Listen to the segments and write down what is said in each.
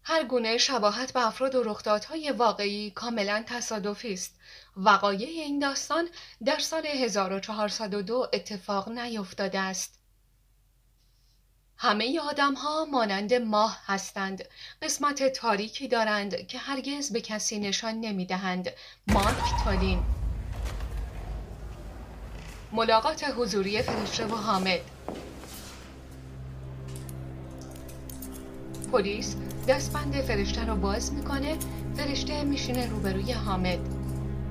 هر گونه شباهت به افراد و رخدادهای واقعی کاملا تصادفی است. وقایع این داستان در سال 1402 اتفاق نیفتاده است. همه آدم‌ها مانند ماه هستند. قسمت تاریکی دارند که هرگز به کسی نشان نمی‌دهند. مارک تولین. ملاقات حضوری فرشته و حامد. پلیس دستبند فرشته رو باز میکنه. فرشته میشینه روبروی حامد.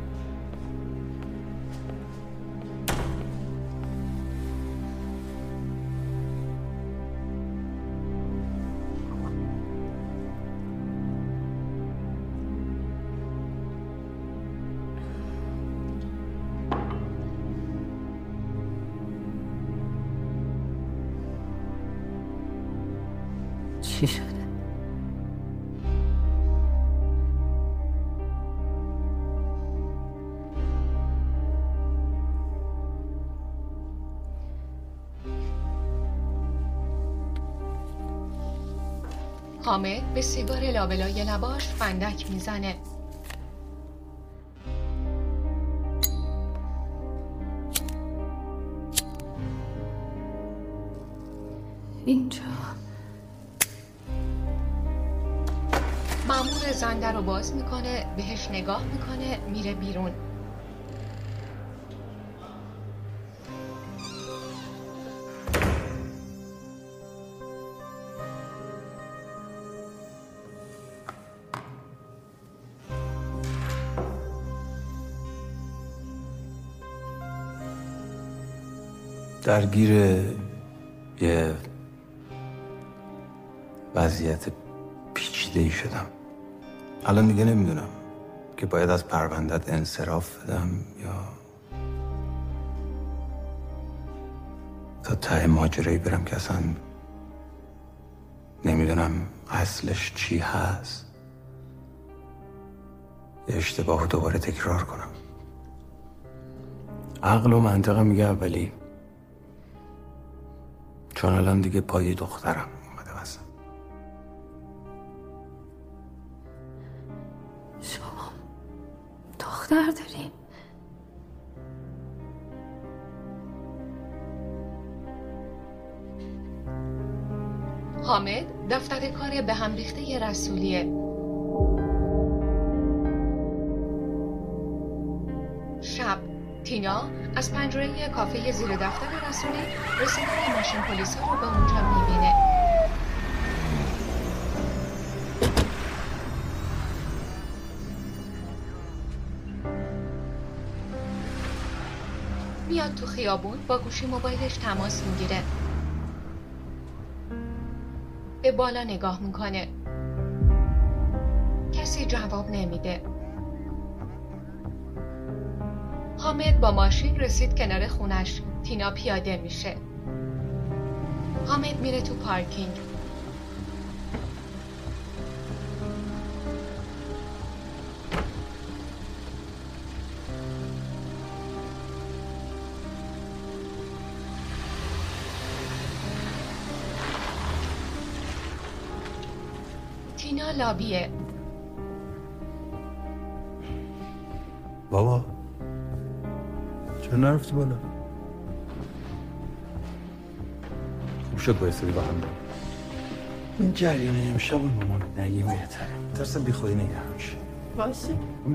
چی شده؟ حامد به سیگار لابلای لباش فندک میزنه. اینجا مأمور زن در رو باز میکنه، بهش نگاه میکنه، میره بیرون. درگیر یه وضعیت پیچیده‌ای شدم. الان دیگه نمیدونم که باید از پروندت انصراف بدم یا تا ته ماجرایی برم که اصلا نمیدونم اصلش چی هست. یه اشتباه رو دوباره تکرار کنم. عقل و منطقه میگه اولی، چون الان دیگه پای دخترم اومده واسم. شما دختر داریم؟ حامد دفتر کار به هم ریخته رسولیه. شب تینا از پنجره کافه زیر دفتر رسولی رسیدن ماشین پلیسا رو به اونجا میبینه. میاد تو خیابون، با گوشی موبایلش تماس میگیره. به بالا نگاه میکنه. کسی جواب نمیده. حامد با ماشین رسید کنار خونش. تینا پیاده میشه. حامد میره تو پارکینگ. تینا لابیه. بابا چرا نرفتی بالا؟ خوب شد بایستدی با هم. این جریان امشب و مامان نگیم بهتره. ترسم بی خودی نگرانش. باشه.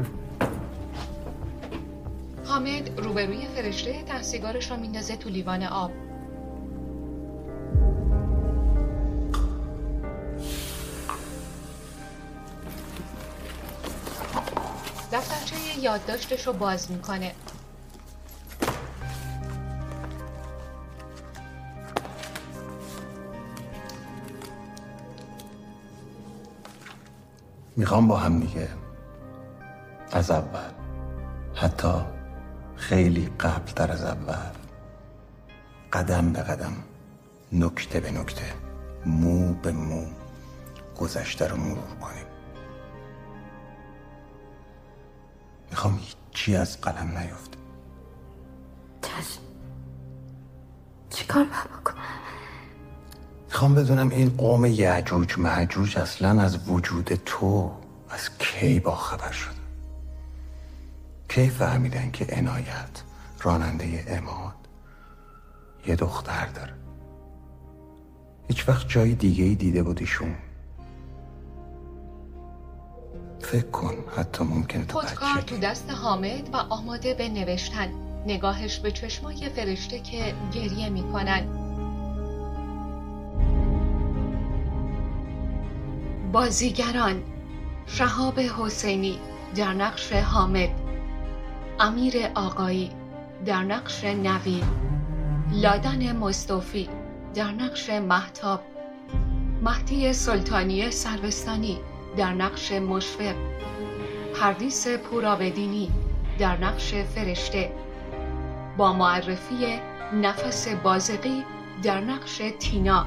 حامد روبروی فرشته ته سیگارش رو میندازه تو لیوان آب. دفترچه یادداشتش رو باز میکنه. میخوام با هم دیگه از اول، حتی خیلی قبل‌تر از اول، قدم به قدم، نکته به نکته، مو به مو گذشته رو مرور کنیم. میخوام هیچی از قلم نیفته. چشم. چی کار باید بکنم؟ میخوام بدونم این قوم یعجوج معجوج اصلا از وجود تو از کی باخبر شد؟ کی فهمیدن که عنایت راننده عماد یه دختر داره؟ هیچ وقت جای دیگه‌ای دیده بودیشون؟ فکر کن حتی ممکنه تو خودکار تو دست حامد و آماده به نوشتن، نگاهش به چشمای فرشته که گریه میکنن. بازیگران: شهاب حسینی در نقش حامد، امیر آقایی در نقش نوید، لادن مصطفی در نقش مهتاب، مهدی سلطانی سروستانی در نقش مشفق، پردیس پورابدینی در نقش فرشته، با معرفی نفس بازقی در نقش تینا،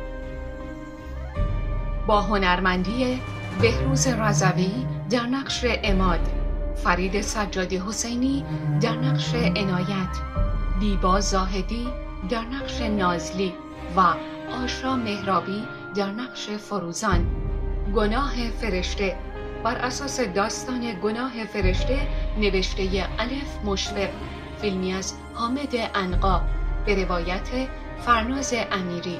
با هنرمندی بهروز رضوی در نقش عماد، فرید سجادی حسینی در نقش عنایت، دیبا زاهدی در نقش نازلی و آشا مهرابی در نقش فروزان. گناه فرشته بر اساس داستان گناه فرشته نوشته الف مشفق، فیلمی از حامد عنقا به روایت فرناز امیری.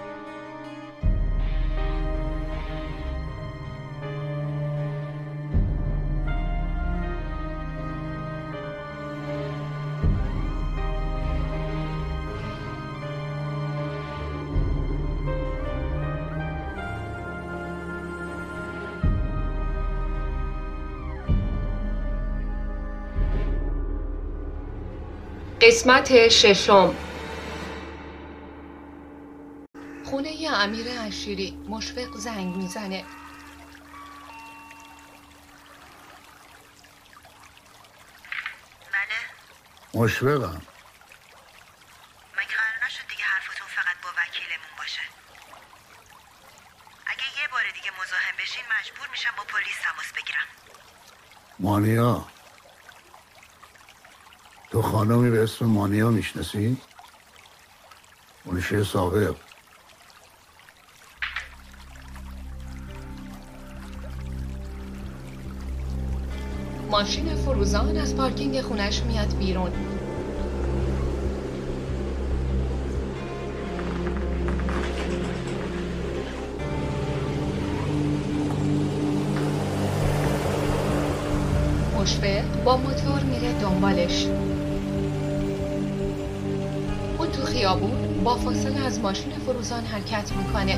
قسمت ششم. خونه امیر عشیری. مشفق زنگ میزنه. بله مشفقم. مگه قرار نشد دیگه حرفتون فقط با وکیلمون باشه؟ اگه یه بار دیگه مزاحم بشین مجبور میشم با پلیس تماس بگیرم. مانیا، تو خانمی به اسم مانیا میشناسی؟ منشی سابق. ماشین فروزان از پارکینگ خونش میاد بیرون. مشفق با موتور میره دنبالش. اون تو خیابون با فاصله از ماشین فروزان حرکت میکنه.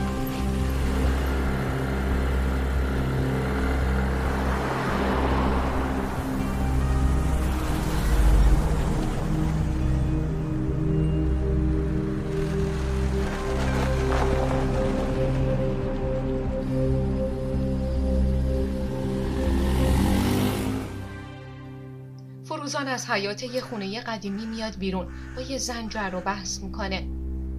فروزان از حیاط یه خونه قدیمی میاد بیرون، با یه زن جر و بحث میکنه.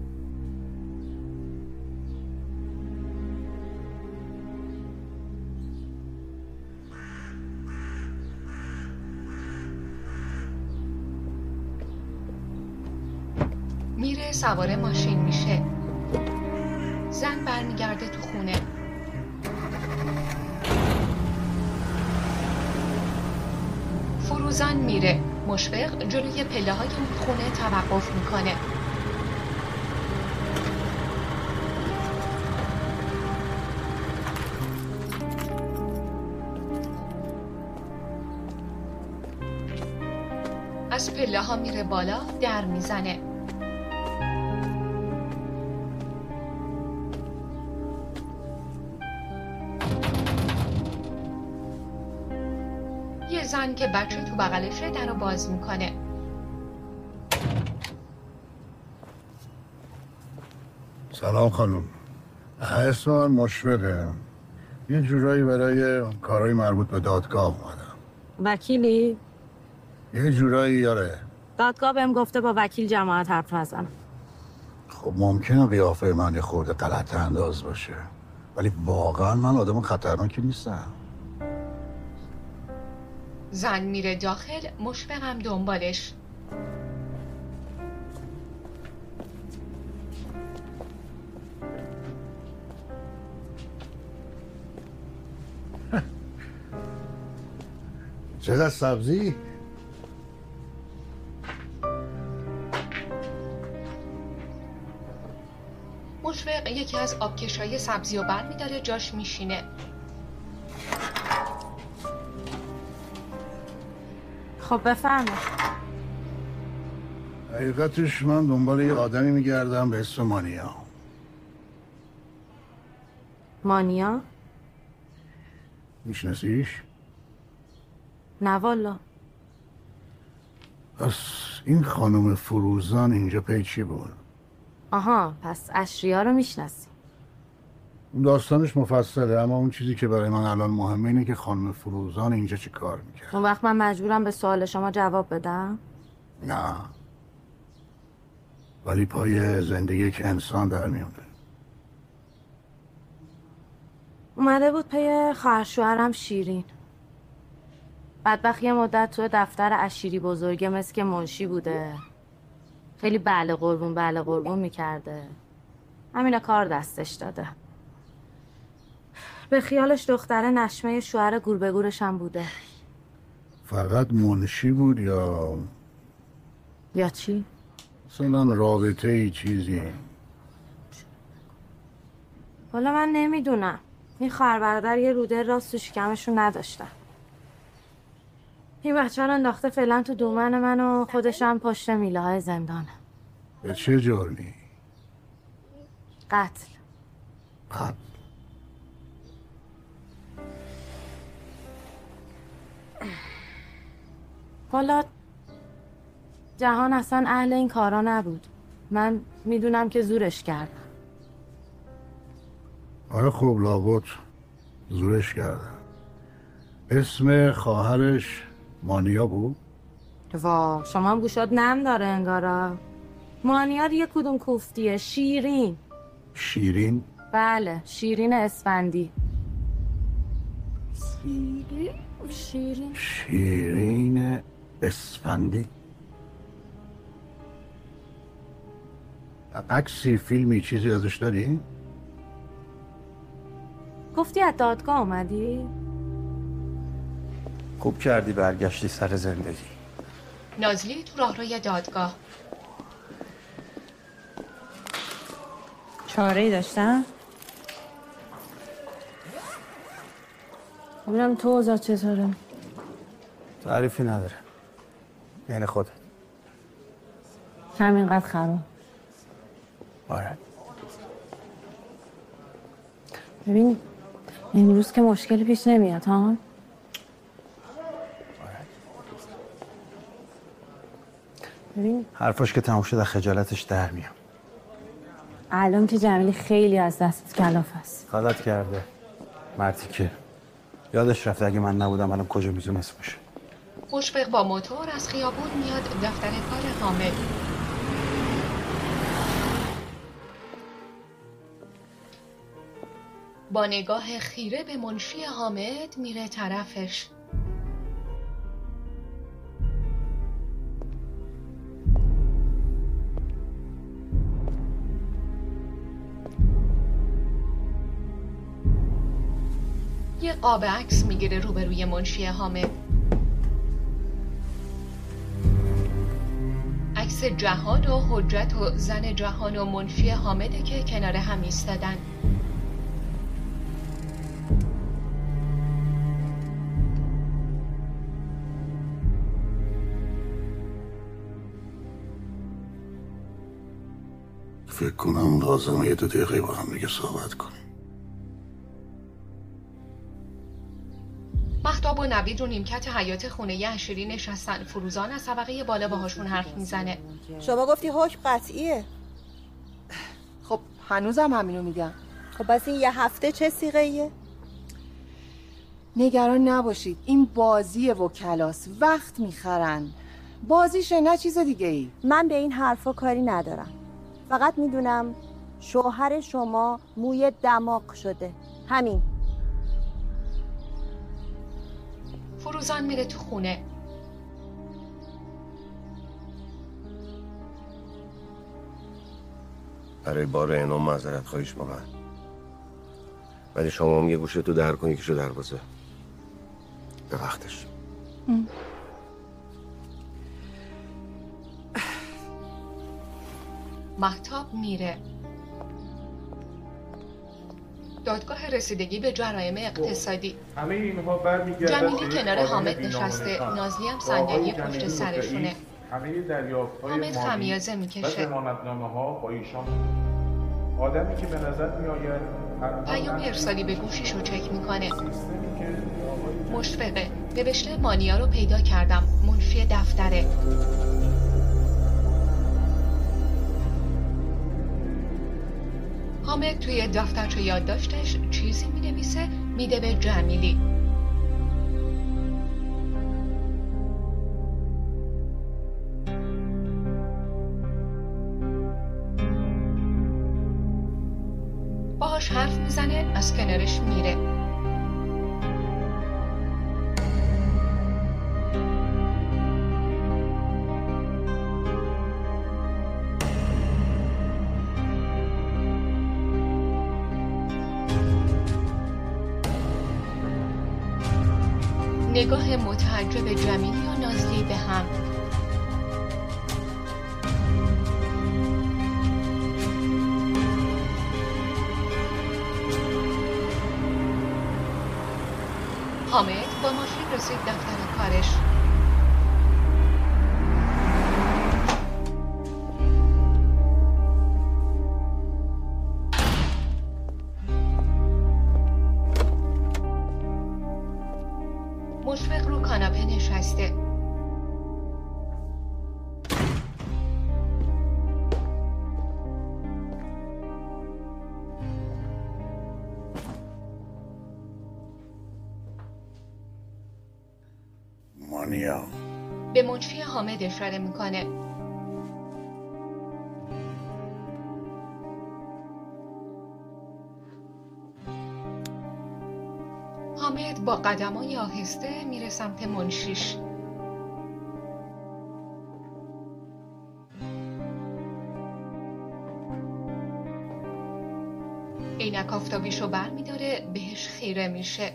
میره سوار ماشین میشه. زن برمیگرده تو خونه. فروزان میره. مشفق جلوی پله های اون خونه توقف میکنه. از پله ها میره بالا، در میزنه. یه زن که بچه تو بغلشه در رو باز میکنه. سلام خانم، اسم من مشفقه. یه جورایی برای کارهای مربوط به دادگاه اومدم. وکیلی؟ یه جورایی یاره. دادگاه بهم گفته با وکیل جماعت حرف نزن. خب ممکنه قیافه من یه خورده غلط انداز باشه، ولی واقعا من آدم خطرناکی نیستم. زن میره داخل، مشفقم دنبالش. چقدر سبزی؟ مشفق یکی از آبکشای سبزی رو برمی‌داره جاش میشینه. خب بفرمایید. حقیقتش من دنبال یه آدمی میگردم به اسم مانیا. مانیا؟ میشناسیش؟ نه والا. پس این خانم فروزان اینجا پی چی بود؟ آها، پس اشریا رو میشناسی. اون داستانش مفصله، اما اون چیزی که برای من الان مهمه اینه که خانم فروزان اینجا چی کار میکرد. اون وقت من مجبورم به سوال شما جواب بدم؟ نه، ولی پای زندگی یک انسان در میونه. اومده بود پی خواهر شوهرم شیرین. بدبخت یه مدت تو دفتر عشیری بزرگه مثل که منشی بوده. خیلی بله قربون میکرده. همینا کار دستش داده. به خیالش دختره نشمه شوهر گور به گورش هم بوده. فقط منشی بود یا چی؟ مثلا رابطه ای چیزی؟ حالا من نمیدونم. این خواهر برادر یه روده راست تو شکمشون نداشتن. این بچه رو انداخته فعلا تو دومن من و خودش هم پشت میله های زندانه. به چه جرمی؟ قتل. حالا جهان اصلا اهل این کارا نبود. من میدونم که زورش کردم. آره خب لابد زورش کردم. اسم خواهرش مانیا بود؟ وا شما هم گوشات نم داره انگارا. مانیا یه کدوم کوفتیه؟ شیرین. شیرین؟ بله شیرین اسفندی. شیرین اسفندی. عکسی فیلمی چیزی ازش داری؟ گفتی از دادگاه اومدی؟ خوب کردی برگشتی سر زندگی. نازلی تو راهروی دادگاه. چاره‌ای داشتم؟ ببینم تو اوضاع چطوره؟ تعریفی نداره. یعنی خودت. همینقدر خراب. آره. ببین امروز که مشکلی پیش نمیاد ها؟ ببین حرفاش که تموم شد خجالتش در میام. الان که جمیلی خیلی از دست کلاف است. غلط کرده. مردی که یادش رفته اگه من نبودم الان کجا میتونست باشه. مشفق با موتور از خیابون میاد دفتر کار حامد. با نگاه خیره به منشی حامد میره طرفش. یه قاب عکس میگیره روبروی منشی حامد. عکس جهان و حجت و زن جهان و منشی حامده که کنار هم ایستادن. فکر کنم لازمه 2 دقیقه با هم دیگه صحبت کنیم. مهتاب و نوید رو نیمکت حیاط خونه عشیری نشستن. فروزان از طبقه بالا باهاشون حرف میزنه. شما گفتی حکم قطعیه. خب هنوزم همینو میگم. خب پس این یه هفته چه صیغه‌ایه؟ نگران نباشید، این بازی وکلاست، وقت میخرن. بازیشه نه چیز دیگه ای. من به این حرفا کاری ندارم. فقط میدونم شوهر شما موی دماغ شده. همین. فروزان میره تو خونه. برای بار انعام معذرت خواهیش میکنم، ولی شما هم یه گوشه تو در کنی که شو دروازه به وقتش. مهتاب میره. دادگاه رسیدگی به جرایم اقتصادی. همه اینها برمیگردن جمیلی کنار حامد نشسته، نازلی هم صندلی پشت سرشونه. همه دریافت‌های حامد خمیازه میکشه. ضمانتنامه‌ها با ایشان آدمی که به نظر میآید پیام ارسالی به گوشیشو چک میکنه. مشفقه نوشته مانیا رو پیدا کردم، منشی دفتره. حامد توی دفترچه یادداشتش چیزی مینویسه، میده به جمیلی. باهاش حرف میزنه، از کنارش میره. نگاه متعجب جمیلی و نازلی به هم. حامد با ماشین رسید دفتر کارش. مشفق رو کاناپه نشسته. مانیا به منشی حامد اشاره میکنه. حامد با قدمای آهسته میره سمت منشیش. عینک آفتابیشو بر میداره، بهش خیره میشه.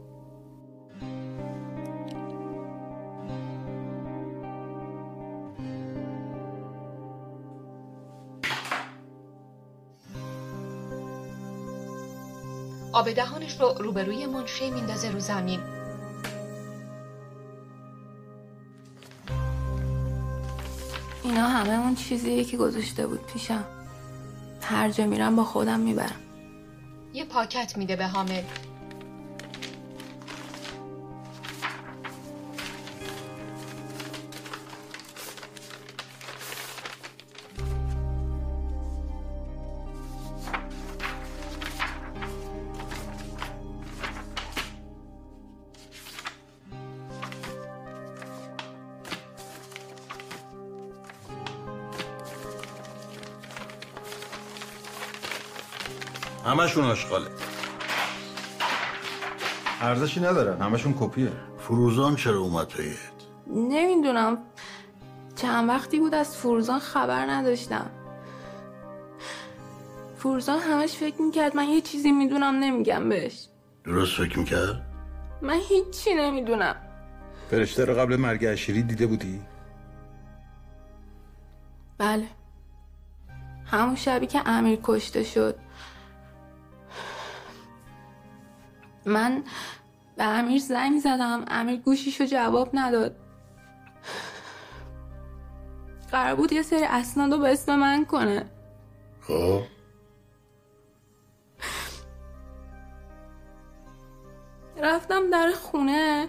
آب دهانش رو روبروی منشی میندازه رو زمین. اینا همه اون چیزیه که گذاشته بود پیشم. هر جا میرم با خودم میبرم. یه پاکت میده به حامد. همشون آشغاله، ارزشی ندارن، همشون کپیه. فروزان چرا اومد پیت؟ نمیدونم، چند وقتی بود از فروزان خبر نداشتم. فروزان همش فکر میکرد من یه چیزی میدونم نمیگم بهش. درست فکر میکرد؟ من هیچی نمیدونم. فرشته رو قبل مرگ عشیری دیده بودی؟ بله، همون شبی که امیر کشته شد. من به امیر زنگ زدم، امیر گوشیشو جواب نداد. قرار بود یه سری اسنادو به اسم من کنه. خب رفتم در خونه،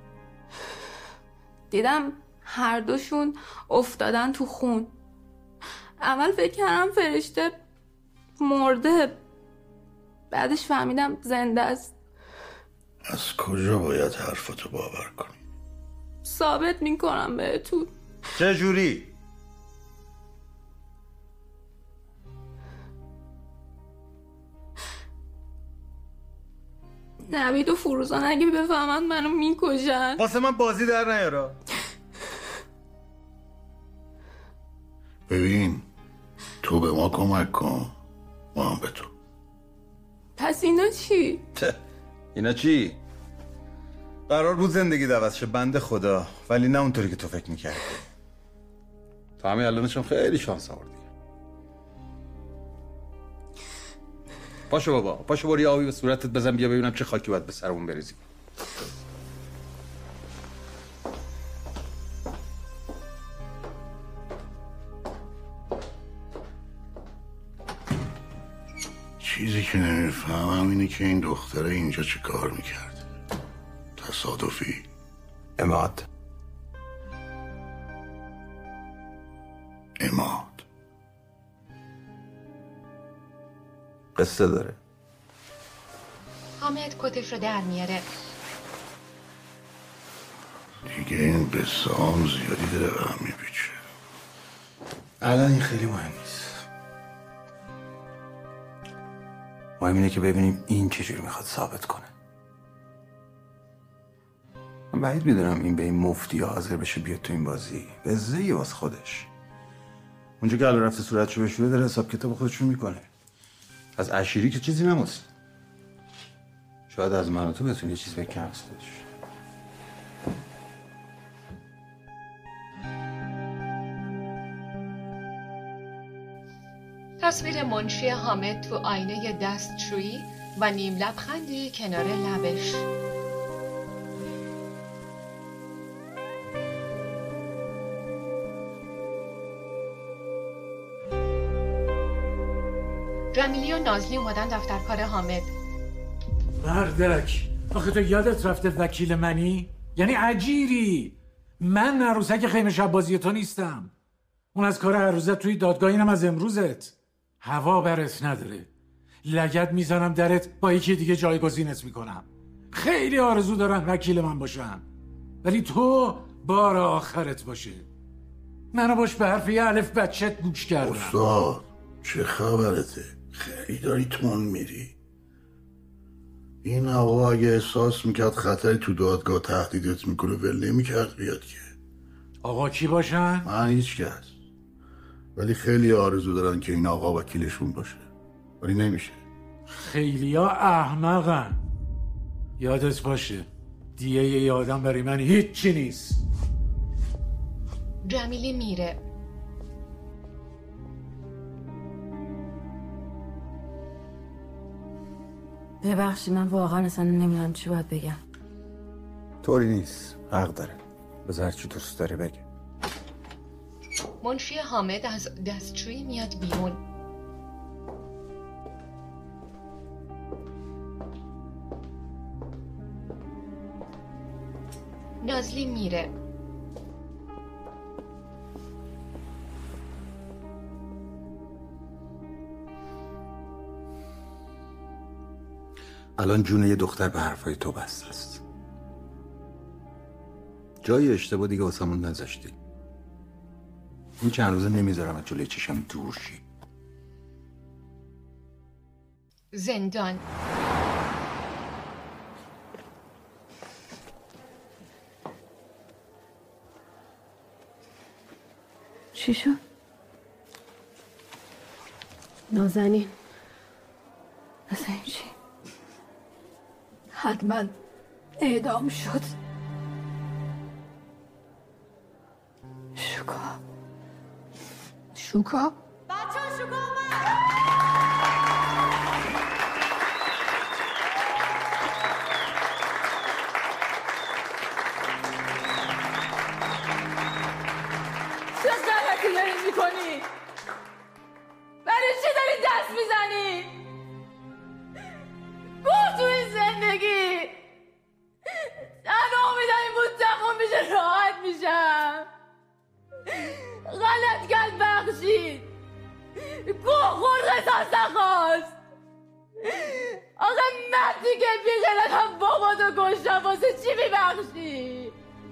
دیدم هر دوشون افتادن تو خون. اول فکر کردم فرشته مرده، بعدش فهمیدم زنده است. از کجا باید حرفتو باور کنی؟ ثابت میکنم بهتون. چه جوری؟ نوید و فروزان اگه بفهمن منو میکشن. واسه من بازی در نیارا. ببین، تو به ما کمک کن، ما هم به تو. پس اینا چی؟ اینا چی؟ قرار بود زندگی عوض شه بنده خدا، ولی نه اونطوری که تو فکر میکردی. تا همین الانشم خیلی شانس آوردی. پاشو بابا، پاشو برو یه آبی به صورتت بزن بیا ببینم چه خاکی باید به سرمون بریزی. چیزی که نمیفهمم اینه که این دختره اینجا چه کار میکرد. تصادفی؟ عماد قصه داره. حامد کتش رو در میاره. دیگه این قصه هم زیادی داره به هم میپیچه. الان این خیلی مهم نیست. مهم اینه که ببینیم این چجوری میخواد ثابت کنه. من بعید میدونم این به این مفتی حاضر بشه بیاد تو این بازی. به زی واسه خودش. اونجا که الان رفته صورتشو بشوره داره حساب کتاب خودشون میکنه. از عشیری که چیزی نموست. شاید از من و تو بتونی یه چیز بکنی هستش. تصویر منشی حامد تو آینه دستشویی و نیم لبخندی کنار لبش. جمیلی و نازلی اومدن دفتر کار حامد. مردک، آخه تو یادت رفته وکیل منی؟ یعنی عجیری. من عروسک خیمه شب بازی تو نیستم. اون از کار هر روزت توی دادگاه، اینم از امروزت. هوا برت نداره. لگد میزنم درت، با یکی دیگه جایگزینت میکنم. خیلی آرزو دارن وکیل من باشن، ولی تو بار آخرت باشه. منو باش به حرف یه الف بچت گوش کردم. استاد چه خبرته؟ خیلی داری تون میری. این آقا اگه احساس میکرد خطری تو دادگاه تهدیدت میکنه ول نمیکرد بیاد که. آقا کی باشن؟ من هیچ کس، ولی خیلی آرزو دارن که این آقا وکیلشون باشه، ولی نمیشه. خیلیا احمقن. یادت باشه دیگه یه آدم برای من هیچی نیست. جمیلی میره. ببخشید من واقعا اصلا نمیدونم چی باید بگم. طوری نیست، حق داره. بذار چی دوست داره بگه. منشی حامد از دستشویی میاد بیرون. نازلی میره. الان جون یه دختر به حرفای تو بسته است. جای اشتباه دیگه واسمون نذاشتی. این چند روزه نمیذارم از جلوی چشم دور شی. زندان. چی شد؟ نازنین نازنین چی؟ حتما اعدام شد. شوکا؟ بچه ها شوکا اومد! چه غلطی داری میکنی؟ برای چی داری دست میزنی؟ گفت تو این زندگی تنها امیدم این بود تمام میشه راحت میشم. غلط کرد بخشید. گوه خورد قصاص نخواست. آقا مردی که بیغیرتم باباتو کشتم واسه چی میبخشی؟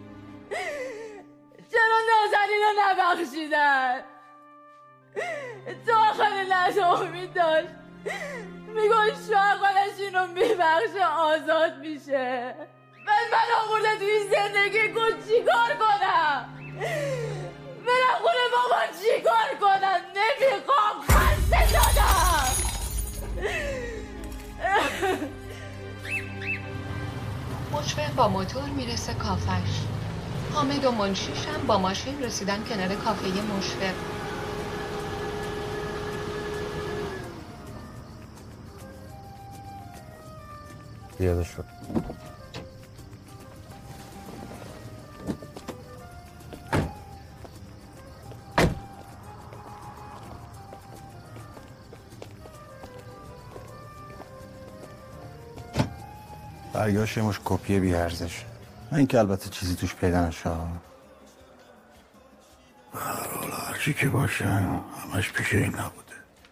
چرا نازنین رو نبخشیدن؟ تو آخر لحظه امید داشت میگوش شاقانش اینو میبخشه آزاد میشه. من آورده توی زندگی کن چی کار کنم؟ برم خونه بابا چی کار کنم؟ نمیخوام، خسته شدم. مشفق با موتور میرسه کافش. حامد و منشیش هم با ماشین رسیدن کنار کافه مشفق. پیاده شد. برگاش مش کپی بی ارزش. این که البته چیزی توش پیدا نشه. هرچی که باشه همش پیش این نبوده.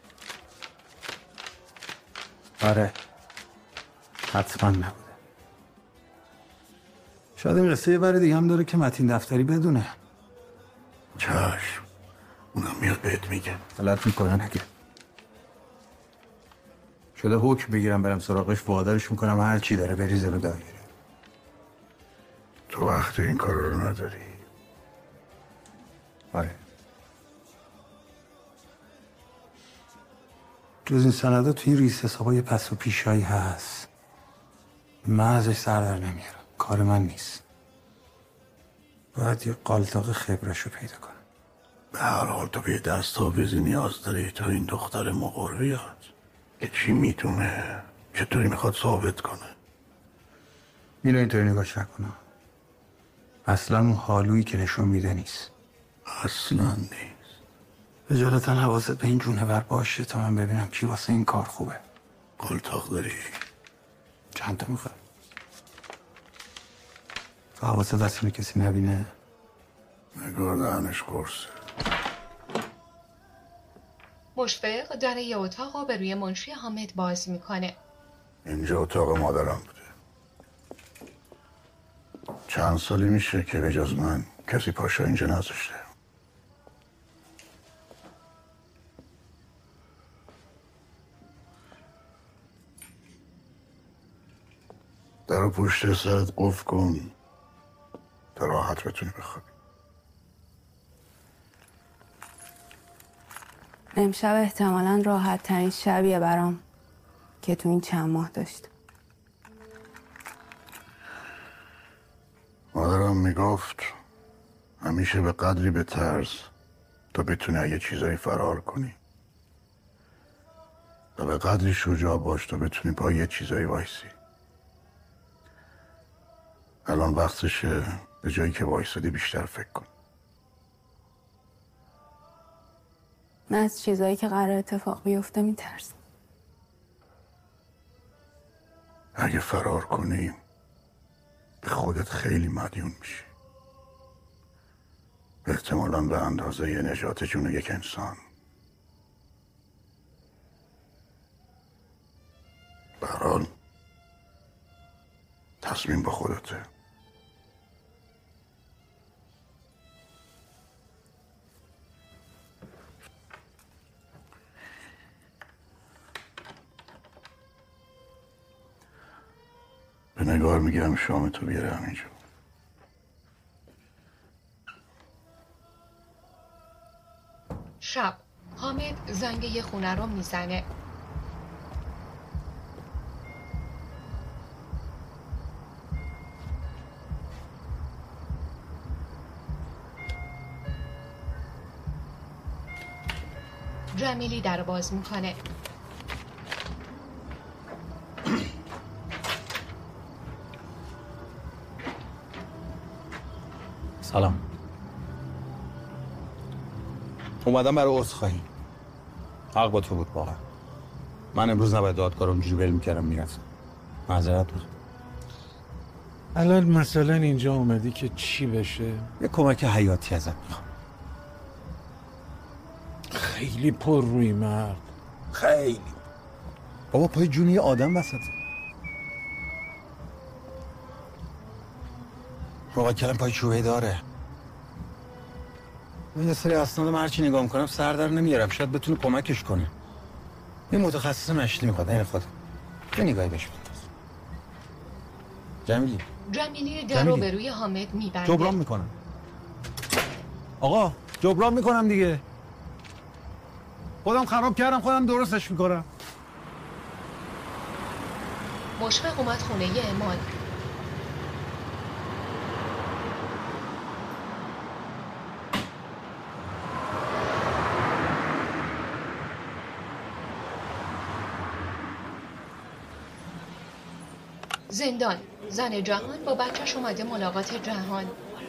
آره حتما نبوده. شاید این قصه یه بر دیگه هم داره که متین دفتری بدونه. چشم اونم میاد بهت میگه. غلط میکنه نگه. شده حکم بگیرم برم سراغش وادارش میکنم هر چی داره بریزه رو دایره. تو وقت این کار رو نداری. آره جز این سنده تو این ریس حسابای پس و پیشایی هست. من ازش سر در نمیارم. کار من نیست. باید یه قالتاق خبرشو پیدا کنم. به هر حال تو به دست آویزی نیاز داری تا این دختر مقر بیاد که چی میتونه چطوری میخواد ثابت کنه. اینو اینطوری نگاش نکنم. اصلا اون حالویی که نشون میده نیست. اصلا نیست. اجالتا حواست به این جونور باشه تا من ببینم کی واسه این کار خوبه. قلتاق داری؟ چند تا میخواد؟ تو حواست دست اینو کسی نبینه؟ نگاه دهنش قرصه. مشفق در یه اتاق رو به روی منشی حامد باز میکنه. اینجا اتاق مادرم بوده. چند سالی میشه که به جز من کسی پاشا اینجا نذاشته. درو پشت سرت قفل کن تا راحت بتونی بخوابی. امشب احتمالاً راحت ترین شبیه برام که تو این چند ماه داشتم. مادرم میگفت همیشه به قدری به ترس تا بتونی اگه چیزایی فرار کنی و به قدری شجاع باش تا بتونی با یه چیزایی وایسی. الان وقتشه به جایی که وایسادی بیشتر فکر کن. من از چیزایی که قرار اتفاق بیفته میترسم. اگه فرار کنی به خودت خیلی مدیون میشی. احتمالاً به اندازه یه نجات جون یک انسان. به هر حال تصمیم با خودته. به نگار میگم شام تو بیاره همینجا. شب حامد زنگ یه خونه رو میزنه. جمیلی در باز میکنه. سلام. اومدم برای عذرخواهی. حق با تو بود واقعا. من امروز نباید دادگاه رو اونجوری ول میکردم میرفتم. معذرت میخوام. الان مثلا اینجا اومدی که چی بشه؟ یه کمک حیاتی ازت میخوام. خیلی پر روی مرد. خیلی. بابا پای جون یه آدم وسطه. موکلم پای چوبه داره. من یه سری اسناد هرچی نگاه میکنم سر در نمیارم. شاید بتونه کمکش کنه. یه متخصص مشتی میخواد. این خود یه نگاهی بهش بنداز. جمیلی در رو به روی حامد میبنده. جبران میکنم. آقا جبران میکنم دیگه. خودم خراب کردم خودم درستش میکنم. مشفق اومد خونه عماد. زندان. زن جهان با بچهش اومده ملاقات جهان.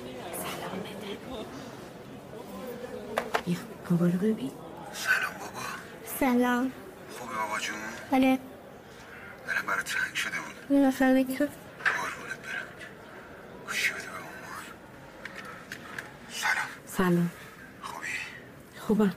بابا رو ببین. سلام بابا. سلام. خوبی بابا جون؟ بله. دلم برات تنگ شده بود. ببخشید بگم. قربونت برم. خوشی بده به مامان. سلام. سلام. خوبی؟ خوبم. این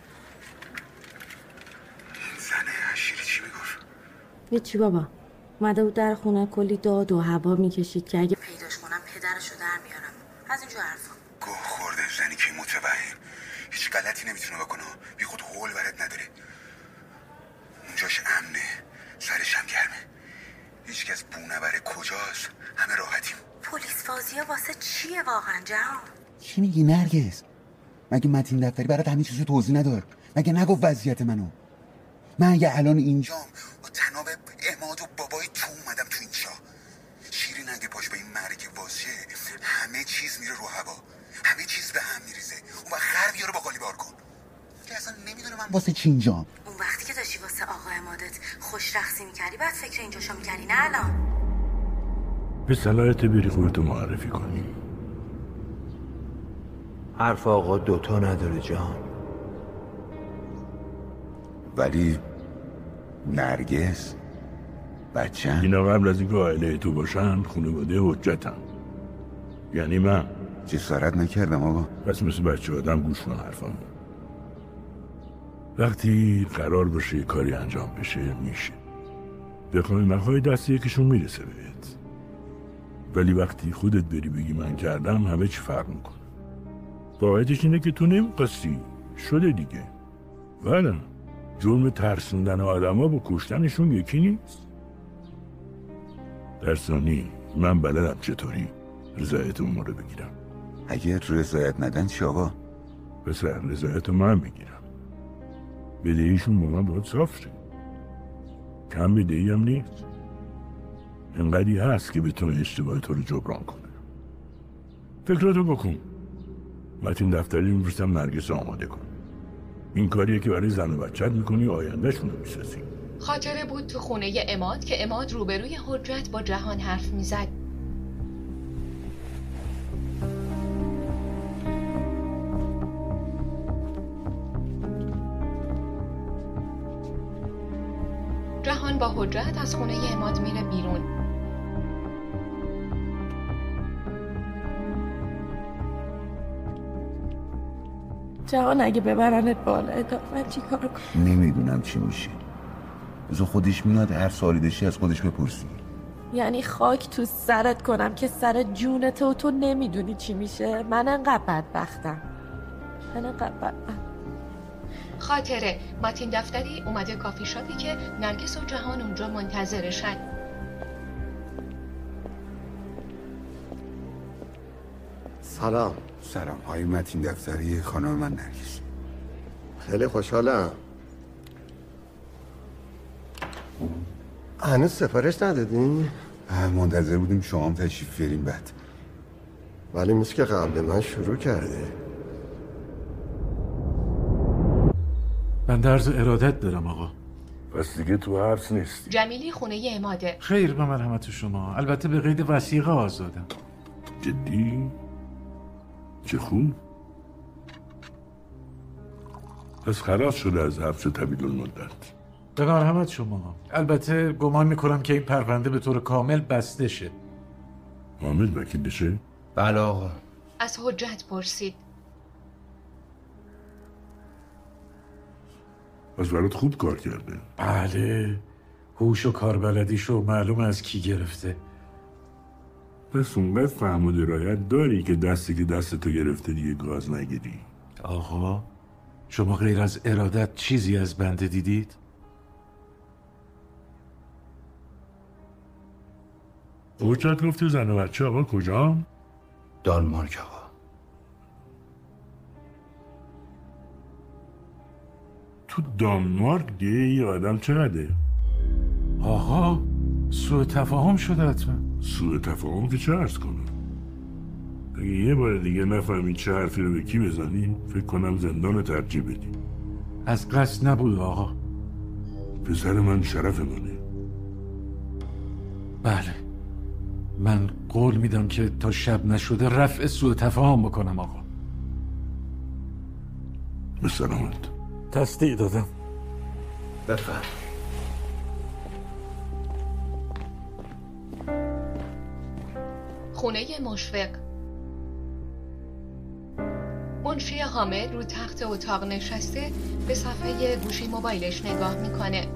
زنه عشیری چی میگفت؟ هیچی بابا. اومده بود در خونه کلی داد و هوا میکشید که اگه پیداش کنم پدرشو در میارم. از اینجور حرفا. گوه خورده زنی که متوهم. هیچ غلطی نمیتونه بکنه. بی خود حول ورد نداره. اونجاش امنه. سرش هم گرمه. هیچکس بو نبره. کجاست؟ همه راحتیم. پلیس بازی واسه چیه واقعا جهان؟ چی میگی نرگس؟ مگه متین دفتری برات همین چیزو توضیح نداد؟ مگه نگفت وضعیت منو؟ من اگه الان اینجام با تناب عماد و بابای تو اومدم تو این شاه. شیرین اگه پاش به این مرگ واشه همه چیز میره رو هوا. همه چیز به هم میریزه. اون وقت خر بیاره با قالی بار کن. که اصلا نمیدونه من واسه چی اینجام؟ اون وقتی که داشتی واسه آقا عمادت خوش رقصی میکردی بعد فکر اینجاشو میکردی نه الان؟ به صلاحیت بری خودتو معرفی کنی. حرف آقا دوتا نداره جان. ولی نرگس بچه‌م اینا قبل از اینکه عائله تو باشن خانواده حجتن. یعنی من جسارت نکردم آقا. پس مثل بچه آدم گوش کن حرفامو. وقتی قرار باشه یه کاری انجام بشه میشه. بخوای نخوای دست یکیشون میرسه بهت. ولی وقتی خودت بری بگی من کردم همه چی فرق میکنه. واقعیتش اینه که تو نمی‌خواستی. شده دیگه. بله. جرم ترسوندن آدم ها با کشتنشون یکی نیست. در ثانی من بلدم چطوری رضایت اون رو بگیرم. اگه رضایت ندن چی آقا؟ پسر رضایت من میگیرم. بدهیشون با من باید صاف شه. کم بدهی هم نیست. اینقدری هست که بتونه اشتباه تو رو جبران کنه. فکراتو بکن. متین دفتری میفرستم نرگس آماده کن. این کاریه که برای زن و بچت میکنی آینده شون رو میسازی. خاطره بود تو خونه عماد که عماد روبروی حجت با جهان حرف میزد. جهان با حجت از خونه عماد میره بیرون. جهان اگه ببرنت بالا من چی کار کنم؟ نمیدونم چی میشه. بذار خودش میاد هر سوالی داشتی از خودش بپرسی. یعنی خاک تو سرت کنم که سر جونت و تو نمیدونی چی میشه؟ من انقدر بدبختم. خاطره متین دفتری اومده کافی شاپی که نرگس و جهان اونجا منتظرشن. سلام. سلام های متین دفتری، خانم من نرگس. خیلی خوشحالم. هنوز سفارش ندادین؟ منتظر بودیم شما هم تشریف بیارین بعد. ولی مثل که قبل من شروع کرده. من درز ارادت دارم آقا. پس دیگه تو حبس نیستی. جمیلی خونه عماده. خیر به مرحمت شما. البته به قید وثیقه آزادم. جدی؟ چه خوب. پس خلاص شده از حبس طویل المدت. به مرحمت شما. البته گمان میکنم که این پرونده به طور کامل بسته شه. حامد وکیل بشه؟ بله آقا. از حجت پرسید. از برات خوب کار کرده. بله. هوش و کاربلدیشو معلوم از کی گرفته. پس اونقدر فهم و درایت داری که دستی که دستتو گرفته دیگه گاز نگیری. آقا شما غیر از ارادت چیزی از بنده دیدید؟ حجت گفته زن و بچه آقا کجا؟ دانمارک آقا. تو دانمارک دیگه یه آدم چقدره؟ آقا سوء تفاهم شده حتما. سوء تفاهم که چه عرض کنم؟ اگه یه بار دیگه نفهمی چه حرفی رو به کی بزنی فکر کنم زندان رو ترجیح بدی. از قصد نبود آقا. پسر من شرف منه. بله من قول میدم که تا شب نشده رفع سوء تفاهم بکنم آقا. به سلامت. تصدیق دادم. بفرم. خونه مشفق. منشی حامد رو تخت اتاق نشسته به صفحه گوشی موبایلش نگاه میکنه.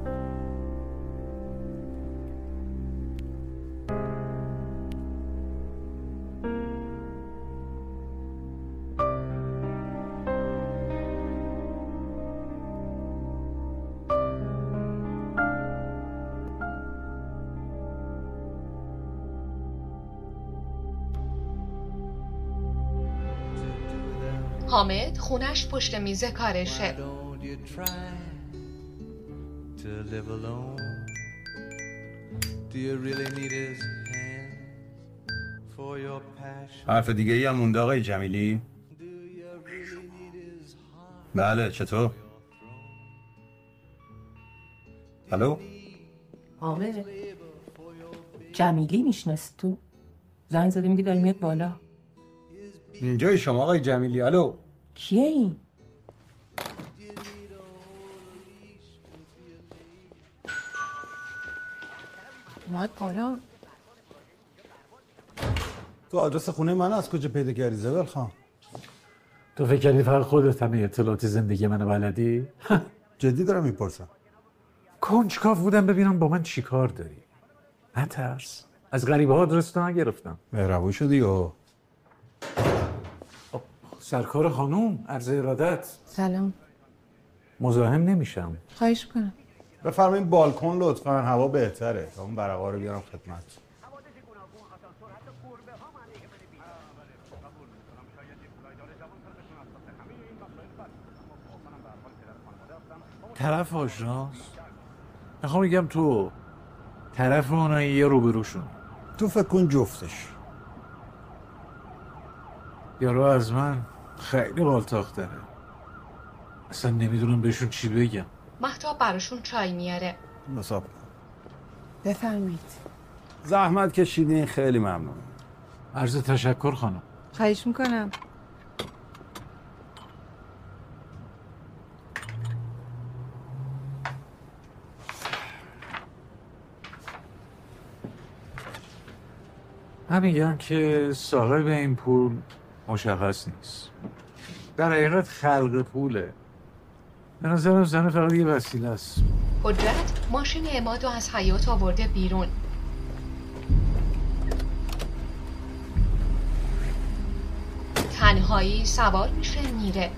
حامد خونش پشت میز کارشه. حرف دیگه ای هم مونده آقای جمیلی؟ بله چطور؟ الو؟ حامد جمیلی میشناسی تو؟ زنگ زدی میگی داری میاد بالا. اینجای شما آقای جمیلی. الو؟ کیه این؟ اومد بالا. تو آدرس خونه من از کجا پیدا کردی زبل خان؟ تو فکر کردی فقط خودت همه اطلاعات زندگی منو بلدی؟ جدی دارم میپرسم. کنجکاو بودم ببینم با من چی کار داری. نترس. از غریبه ها آدرس نگرفتم. مهربون شدی و سرکار خانوم، عرض ارادت. سلام. مزاحم نمیشم. خواهش کنم. بفرمایید بالکن لطفا، هوا بهتره. تا اون برقا رو بیارم خدمت. طرف آژانس؟ میخوام بگم تو طرف اونایی یه روبروشون. تو فکر کن جفتش. یارو از من خیلی قالتاق داره. اصلا نمیدونم بهشون چی بگم. مهتاب براشون چای میاره. نصاب بفرمایید. زحمت کشیدین، خیلی ممنون. عرض تشکر خانم. خواهش میکنم. من میگم که صاحب این پول مشخص نیست. در حقیقت خلق پوله. به نظرم زن فقط یه وسیله است. حجت ماشین عمادو از حیاط آورده بیرون. تنهایی سوار میشه میره.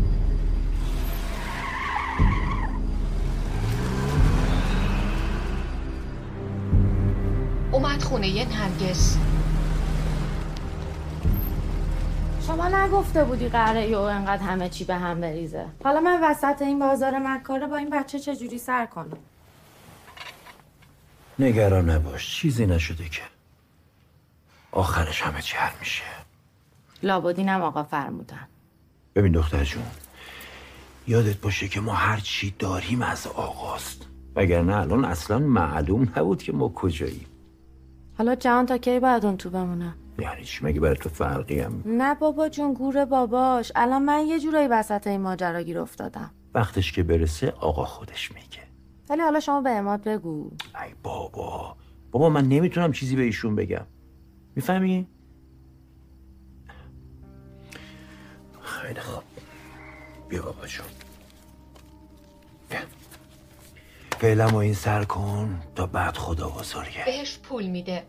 اومد خونه نرگس. شما نگفته بودی قراره یهو انقدر همه چی به هم بریزه. حالا من وسط این بازار مکاره با این بچه چجوری سر کنم؟ نگران نباش، چیزی نشده که. آخرش همه چی حل میشه. لابدینم آقا فرمودن. ببین دختر جون، یادت باشه که ما هر چی داریم از آقاست، وگرنه الان اصلا معلوم نبود که ما کجاییم. حالا جهان تا کی باید اون تو بمونه؟ یعنی چی؟ مگه برای تو فرقی هم؟ نه بابا جون، گور باباش. الان من یه جورایی وسط این ماجرا گیر افتادم. وقتش که برسه آقا خودش میگه. ولی حالا شما به عماد بگو. ای بابا من نمیتونم چیزی به ایشون بگم، میفهمی؟ خیلی خوب، بیا بابا جون، فعلا ما این سر کن تا بعد خدا بزرگه. بهش پول میده.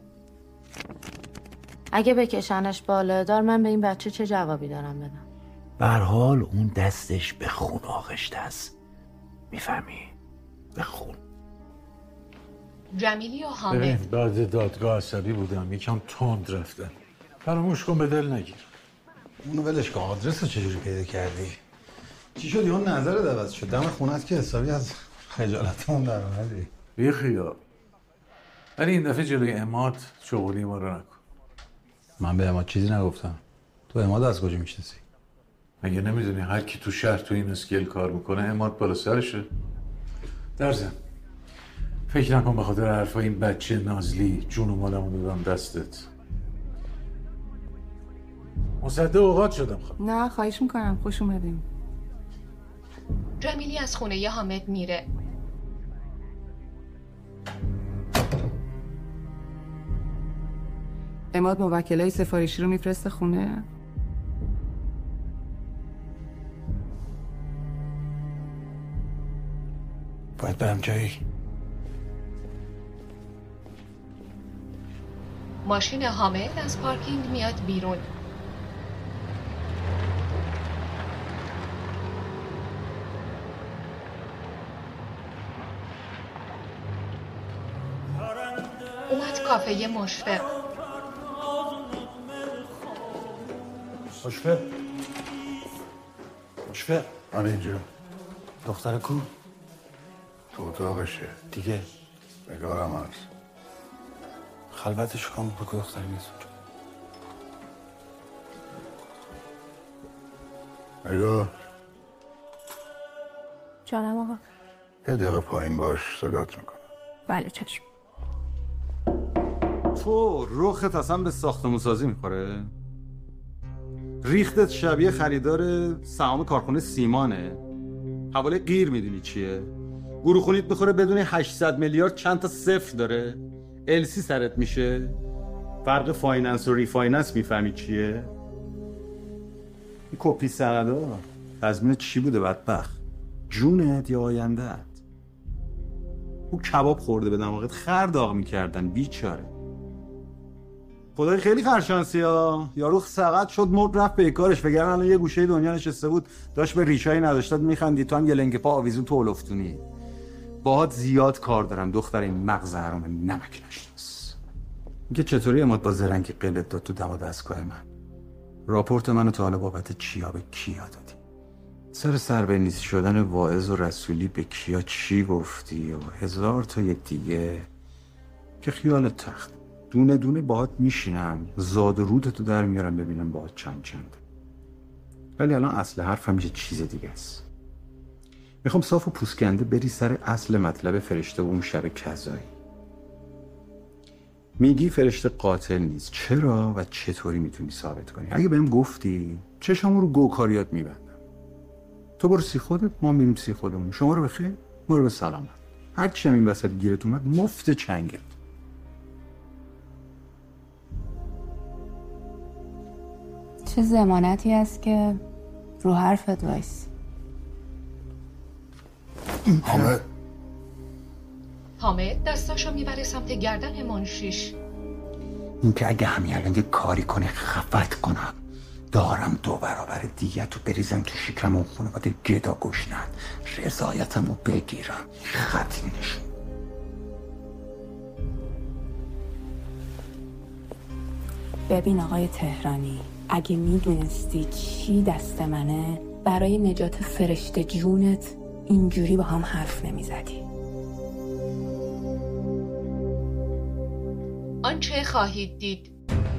اگه بکشنش بالا دار، من به این بچه چه جوابی دارم بدم؟ به هر حال اون دستش به خون آغشته است، میفهمی؟ به خون. جمیلی و حامد. ببین بعد دادگاه عصبی بودم، یکم تند رفتم. فراموش کن، به دل نگیر. اونو ولش کن. آدرس رو چجوری پیدا کردی؟ چی شد اون نظرت عوض شد؟ دم خونت که حسابی از خجالتمون در اومدی. بی خیال. ولی این دفعه جلوی عماد شغلی ما رو نکن. من به عماد چیزی نگفتم. تو عماد از کجا میشناسی؟ مگه نمیدونی هر کی تو شهر تو این اسکیل کار میکنه عماد بالا سرشه؟ در ضمن فکر نکن به خاطر حرفای این بچه نازلی جون و مالمو دادم دستت. مصدق اوقات شدم. نه خواهش میکنم، خوش اومدیم. جمیلی از خونه حامد میره. عماد موکلای سفارشی رو میفرسته خونه. باید برم جایی. ماشین حامد از پارکینگ میاد بیرون. اومد کافه مشفق. مشفق آره اینجا. دختر کو؟ تو اتاقشه دیگه نگارم هست. خلوتش کن بگو دختر نیست اونجا. نگار جانم آقا. یه دقیقه پایین باش، صدات میکنم. بله چشم. تو رخت اصلا به ساختمون سازی میخوره؟ ریختت شبیه خریدار سهام کارخونه سیمانه. حواله غیر میدونی چیه؟ گروخونیت میخوره بدونی 800 میلیارد چند تا صفر داره؟ السی سرت میشه؟ فرق فایننس و ریفایننس میفهمی چیه؟ این کپی سندا تضمین چی بوده بدبخت؟ جونت یا آیندهت؟ او کباب خورده به دماغت خر داغ میکردن بیچاره. خدای خیلی خرشانسی ها. یارو سقط شد مرد رفت به کارش، وگرنه الان یه گوشه دنیا نشسته بود داشت به ریشایی نداشتاد میخندی، تو هم یه لنگ پا آویزون تو اولفتونی. باهات زیاد کار دارم دختر این مغز حرام نمک نشناس. اینکه چطوری عماد با زرنگی قلت داد تو دم دستگاه من. راپورت منو تا حالا بابت کیا به کیا دادی؟ سر سربنیزی شدن واعظ و رسولی به کیا چی گفتی و هزار تا یک دیگه که خیال تخت. دونه دونه باهات میشینم زاد و رودتو در میارم ببینم باهات چند چند. ولی الان اصل حرفم یه چیز دیگه است. میخوام صاف و پوسکنده بری سر اصل مطلب فرشته و اون شب کذایی. میگی فرشته قاتل نیست، چرا و چطوری میتونی ثابت کنی؟ اگه بهم گفتی چشامو رو گوکاریات میبندم. تو برو سی خودت، ما میریم سی خودمون. شما رو بخیر، ما رو به سلامت. هر چی هم این وسط گیرت اومد مفت چنگت. چه ضمانتی هست که رو حرفت وایسی؟ حامد دستاشو میبره سمت گردن منشیش. این که اگه همین الان یه کاری کنه خفت کنم، دارم 2 برابر دیگه تو بریزم تو شکرم اون خانواده گدا گشنن، رضایتم رو بگیرم. خطی نشون. ببین آقای تهرانی، اگه میدونستی چی دست منه، برای نجات فرشته جونت اینجوری با هم حرف نمیزدی. آنچه خواهید دید.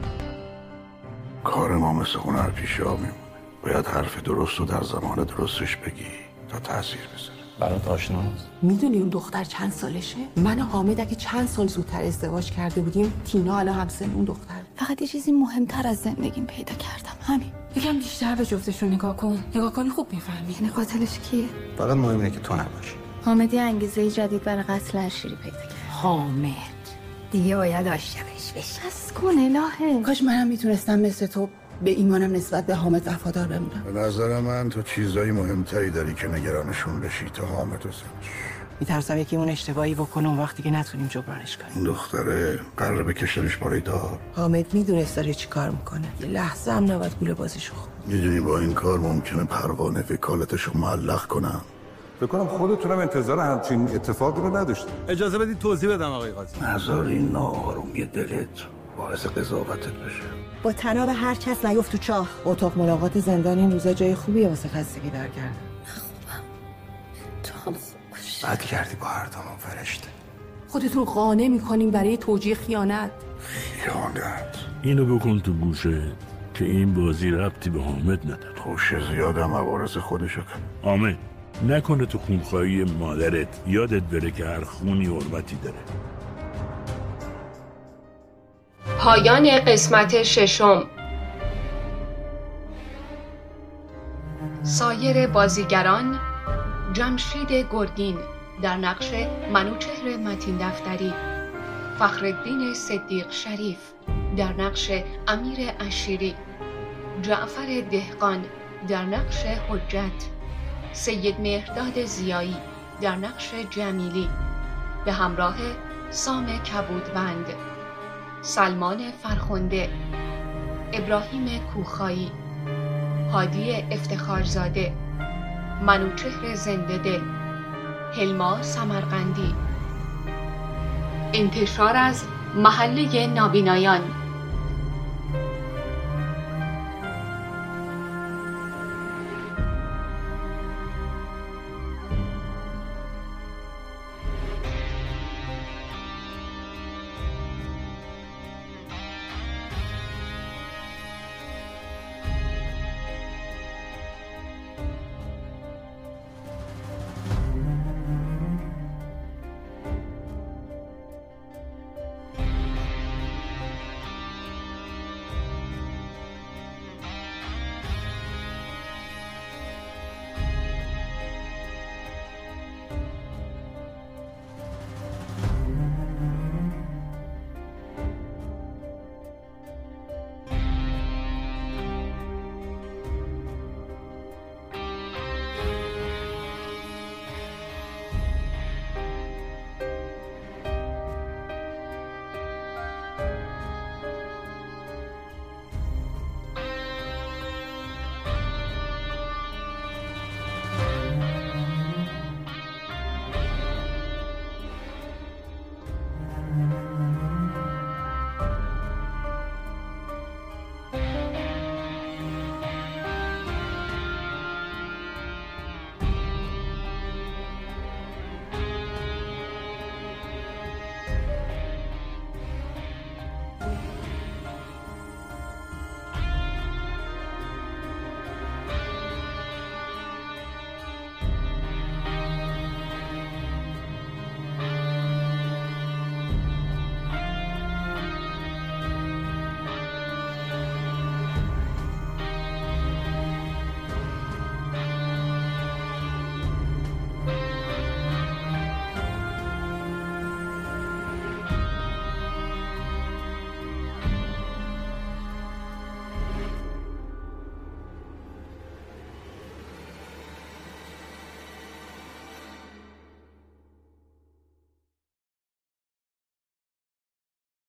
کار ما مثل هنر پیشا میمونه. باید حرف درست رو در زمان درستش بگی تا تاثیر بذاره. برات آشناست؟ میدونی اون دختر چند سالشه؟ من و حامد اگه چند سال زودتر ازدواج کرده بودیم، تینا الان همسن اون دختر. فقط یه چیزی مهمتر از زندگیم پیدا کردم، همین. یکم بیشتر به جفتشون نگاه کن. نگاه کنی خوب میفهمی. یعنی قاتلش کیه؟ فقط مهم اینه که تو نباشی. حامد یه انگیزه جدید برای قتل عشیری پیدا کرد. حامد دیگه باید عاشقش بشی. بس کن الهه. کاش منم میتونستم مثل تو به ایمانم نسبت به حامد وفادار بمونم. به نظر من تو چیزایی مهمتری داری که نگرانشون بشی تا حامد و زنش. میترسم یکی اون اشتباهی بکنه اون وقتی که نتونیم جبرانش کنیم. این دختره قراره بکشنش بالای دار. حامد میدونست داره چی کار میکنه. یه لحظه هم نباید گول بازیشو خورد. میدونی با این کار ممکنه پروانه وکالتشو معلق کنم. فکر کنم خودتونم انتظار همچین اتفاقی رو نداشتید. اجازه بدید توضیح بدم آقای قاضی. نذار این ناآرومی دلت باعث قضاوتت بشه. با تناب هر کس نیفت تو چاه. اتاق ملاقات زندان این روزا جای خوبیه واسه خستگی درگرد. تو هم خوب باش. بد کردی با هر دومون فرشته. خودتون قانع میکنیم برای توجیه خیانت. خیانت اینو بکن تو گوشه که این بازی ربطی به حامد نداره. خوش زیادم عوارض خودشو کن. حامد نکنه تو خونخواهی مادرت یادت بره که هر خونی حرمتی داره. پایان قسمت 6. سایر بازیگران: جمشید گرگین در نقش منوچهر متین دفتری، فخرالدین صدیق شریف در نقش امیر عشیری، جعفر دهقان در نقش حجت، سید مهرداد زیایی در نقش جمیلی به همراه سام کبودبند، سلمان فرخنده، ابراهیم کوخایی، هادی افتخارزاده، منوچهر زنده دل، هلما سمرقندی. انتشار از محله نابینایان.